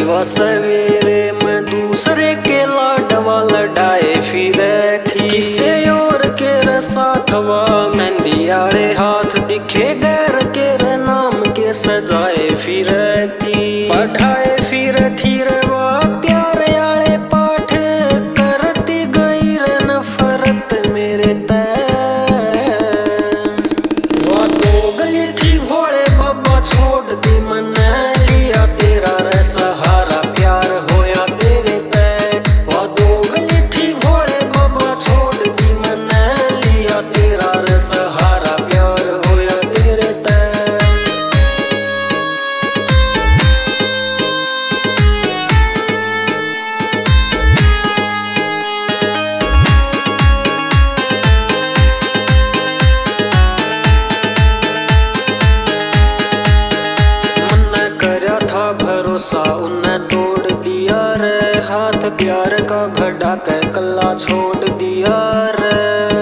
व सवेरे मैं दूसरे के लाडवा लड़ाए फिरे थी। किसे और के रे साथवा मेहंदी आले हाथ दिखे गैर के रे नाम के सजाए फिरे थी। पढ़ाए फिर थी रे वा प्यार आले पाठ करती गई रे नफरत मेरे वा तो गली थी भोले बाबा छोड़ दी मने लिया तेरा रे सहारा प्यार होया तेरे तय। वा दो गली थी भोले बाबा छोड़ दी मने लिया तेरा रे सहारा प्यार होया तेरे तय। भरोसा उन्ने तोड़ दिया रे हाथ प्यार का घड़ा के कल्ला छोड़ दिया रे।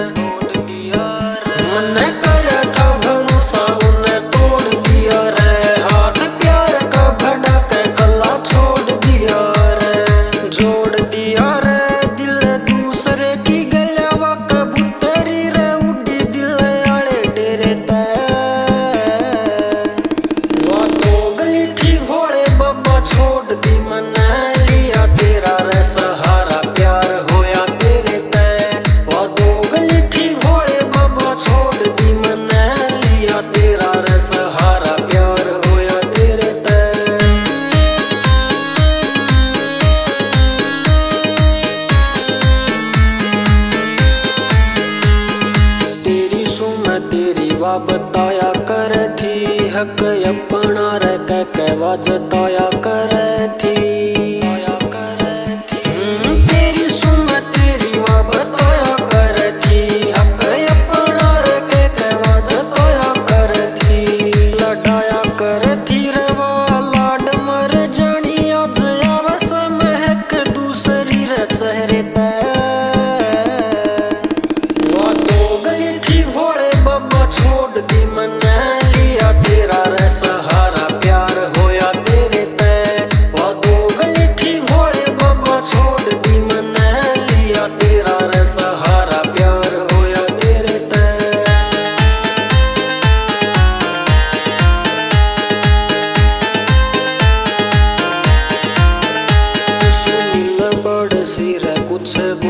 मन्ने करया था भरोसा उन्ने तोड़ दिया रे हाथ प्यार का घड़ा के कल्ला छोड़ दिया रे। जोड़ दिया रे दिल दूसरे की गलवा कबूतरी रे उड़ी दिल आले डेरे छोड़ दी मने लिया तेरा रे सहारा प्यार होया तेरे तय। वा दो गली थी भोले बाबा छोड़ दी मने लिया तेरा रे सहारा प्यार होया तेरे तय। तेरी सुन तेरी वा बताया कर थी हक अपना रे कह वा जताया कर थी। तेरी सुन तेरी वा बताया कर थी हक अपना रे कह वा जताया कर थी। लड़ाया कर थी रे वा लाड मर जानी आज आवस महक दूसरी रे चेहरे पे। वा तो गली थी भोले बाबा छोड़ दी मने लिया तेरा रे सहारा प्यार होया तेरे तय। वा दो गली थी भोले बाबा छोड़ दी मने लिया तेरा रे सहारा प्यार होया तेरे तय। सुनील बड़ सिर कुछ